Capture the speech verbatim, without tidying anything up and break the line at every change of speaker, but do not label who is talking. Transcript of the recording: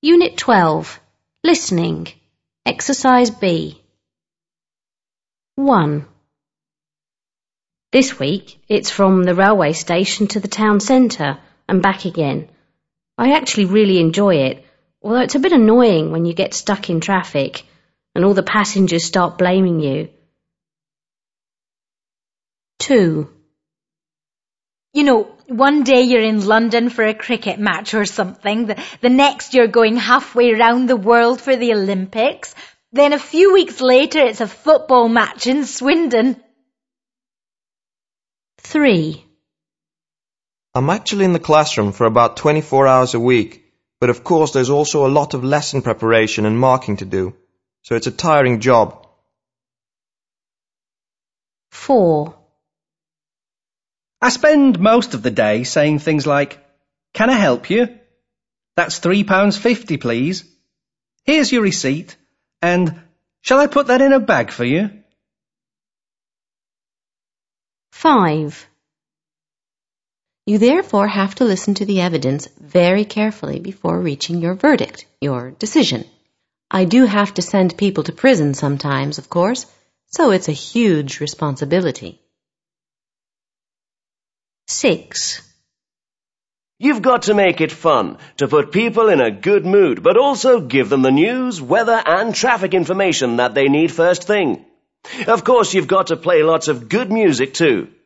Unit twelve. Listening. Exercise B. one. This week it's from the railway station to the town centre and back again. I actually really enjoy it, although it's a bit annoying when you get stuck in traffic and all the passengers start blaming you. two.
You know, one day you're in London for a cricket match or something, the, the next you're going halfway round the world for the Olympics, then a few weeks later it's a football match in Swindon.
three.
I'm actually in the classroom for about twenty-four hours a week, but of course there's also a lot of lesson preparation and marking to do, so it's a tiring job.
four.
I spend most of the day saying things like, "Can I help you? That's three pounds fifty, please. Here's your receipt, and shall I put that in a bag for you?"
five.
You therefore have to listen to the evidence very carefully before reaching your verdict, your decision. I do have to send people to prison sometimes, of course, so it's a huge responsibility.
six.
You've got to make it fun, to put people in a good mood, but also give them the news, weather and traffic information that they need first thing. Of course, you've got to play lots of good music too.